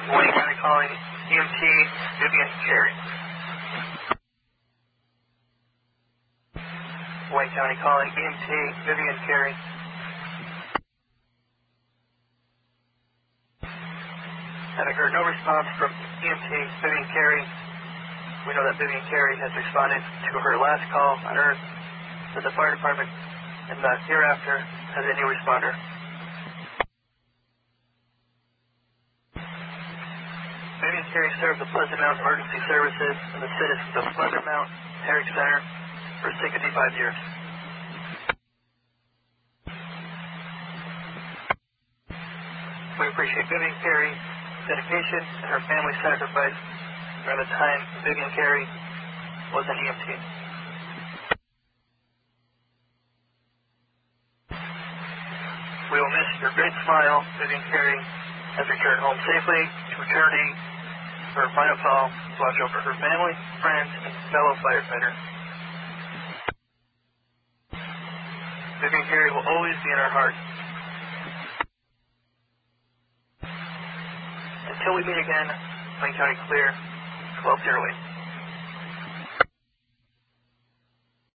Wayne County calling EMT Vivian Carey. Wayne County calling EMT Vivian Carey. Having heard no response from EMT Vivian Carey, we know that Vivian Carey has responded to her last call on Earth to the fire department and that hereafter has a new responder. Vivian Carey served the Pleasant Mountain Emergency Services and the citizens of Pleasant Mountain Herrick Center for 65 years. We appreciate Vivian Carey's dedication and her family's sacrifice during the time Vivian Carey was an EMT. We will miss your great smile. Vivian Carey has returned home safely to eternity for her final call to watch over her family, friends, and fellow firefighters. Vivian Carey will always be in our hearts. Until we meet again, Wayne County Clear, 1208.